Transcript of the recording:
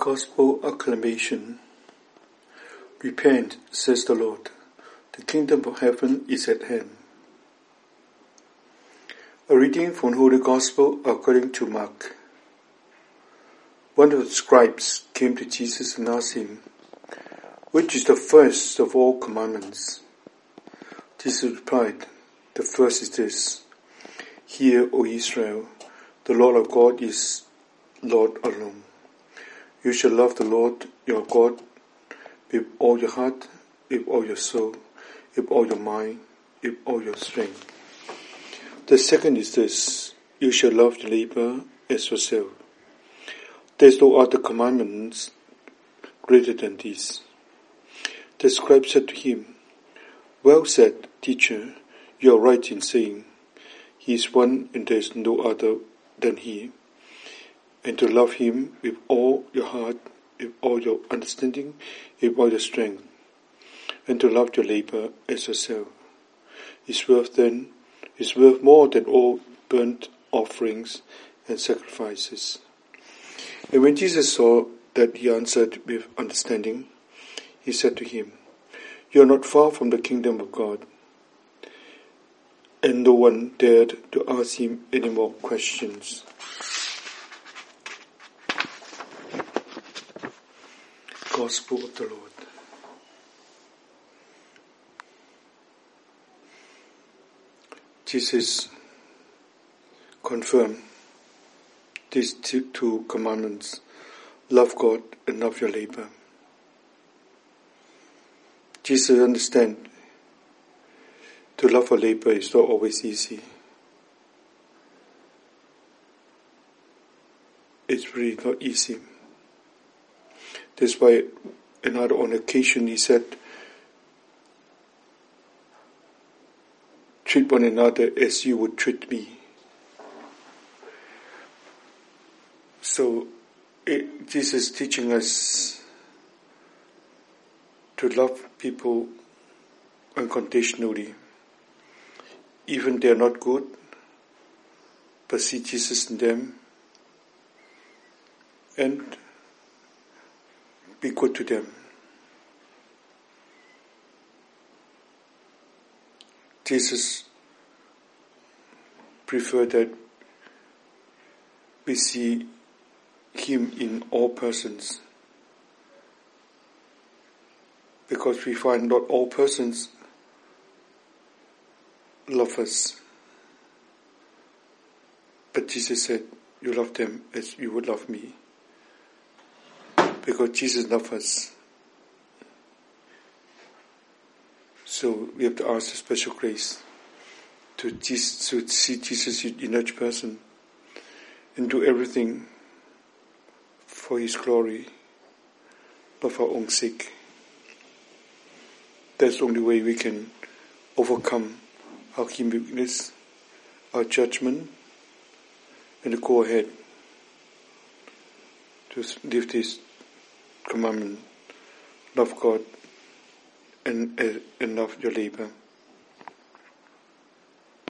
Gospel acclamation. Repent, says the Lord. The kingdom of heaven is at hand. A reading from Holy Gospel according to Mark. One of the scribes came to Jesus and asked him, "Which is the first of all commandments?" Jesus replied, "The first is this, Hear, O Israel, the Lord our God is Lord alone. You shall love the Lord your God with all your heart, with all your soul, with all your mind, with all your strength. The second is this, you shall love your neighbor as yourself. There is no other commandment greater than this." The scribe said to him, "Well said, teacher, you are right in saying, He is one and there is no other than He. And to love Him with all your heart, with all your understanding, with all your strength, and to love your neighbor as yourself, is worth more than all burnt offerings and sacrifices." And when Jesus saw that he answered with understanding, he said to him, "You are not far from the kingdom of God." And no one dared to ask him any more questions. Gospel of the Lord. Jesus confirmed these two commandments, love God and love your neighbor. Jesus understands to love our neighbor is not always easy. It's really not easy. That's why on occasion he said, treat one another as you would treat me. So Jesus is teaching us to love people unconditionally. Even they are not good, but see Jesus in them and be good to them. Jesus preferred that we see Him in all persons, because we find not all persons love us. But Jesus said, you love them as you would love me. Because Jesus loves us. So we have to ask for special grace to see Jesus in each person and do everything for His glory, but for our own sake. That's the only way we can overcome our human weakness, our judgment, and to go ahead to live this commandment, love God and love your neighbor.